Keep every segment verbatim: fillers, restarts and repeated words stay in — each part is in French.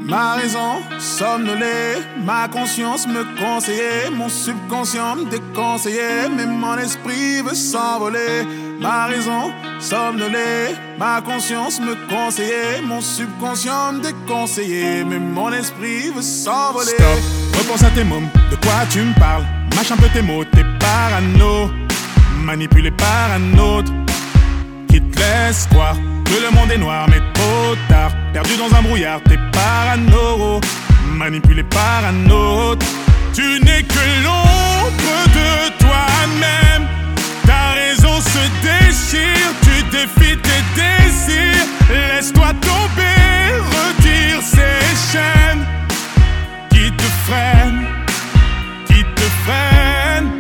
Ma raison somnolée, ma conscience me conseillait, mon subconscient me déconseillait, mais mon esprit veut s'envoler. Ma raison somnolée, ma conscience me conseillait, mon subconscient me déconseillait, mais mon esprit veut s'envoler. Stop, repense à tes mômes, de quoi tu me parles? Mâche un peu tes mots, t'es parano, manipulé par un autre qui te laisse croire que le monde est noir, mais trop tard. Perdu dans un brouillard, t'es parano, manipulé par un autre. Tu n'es que l'ombre de toi-même. Ta raison se déchire, tu défies tes désirs. Laisse-toi tomber, retire ces chaînes qui te freinent, qui te freinent.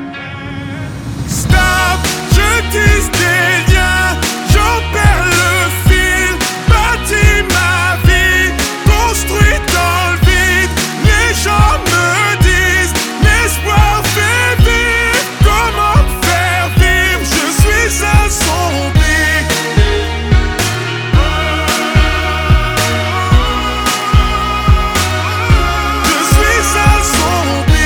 Stop, je tisse des liens, j'en perds le fil. Bâtis ma vie, construit dans le vide. Les gens me disent, l'espoir fait vivre. Comment me faire vivre? Je suis assombri. Je suis assombri.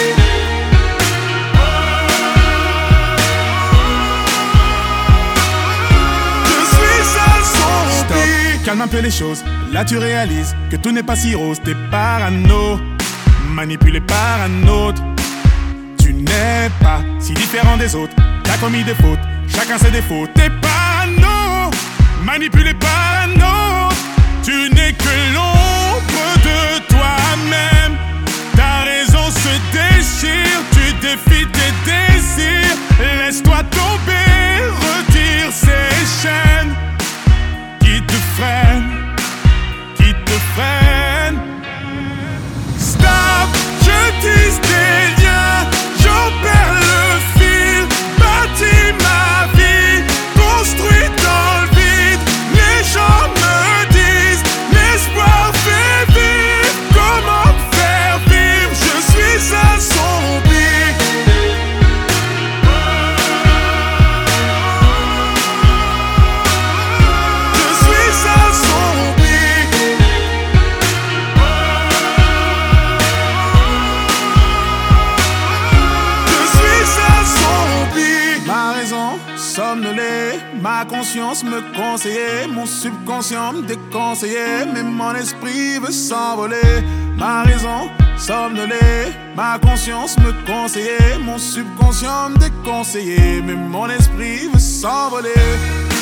Calme un peu les choses, là tu réalises que tout n'est pas si rose. T'es parano, manipulé par un autre. Tu n'es pas si différent des autres. T'as commis des fautes, chacun ses défauts. T'es parano, manipulé par un autre. Tu n'es que l'ombre de toi-même. Ta raison se déchire, tu défies tes désirs. Laisse-toi tomber, retire ces chaînes qui te freinent, qui te freinent. Stop, je tisse des liens, j'en perds le fil. Bâtis ma vie, construit dans le vide. Les gens me disent, l'espoir fait vivre. Comment me faire vivre? Je suis assombri. Somnolé, ma conscience me conseillait, mon subconscient me déconseillait, mais mon esprit veut s'envoler. Ma raison somnolée, ma conscience me conseillait, mon subconscient me déconseillait, mais mon esprit veut s'envoler.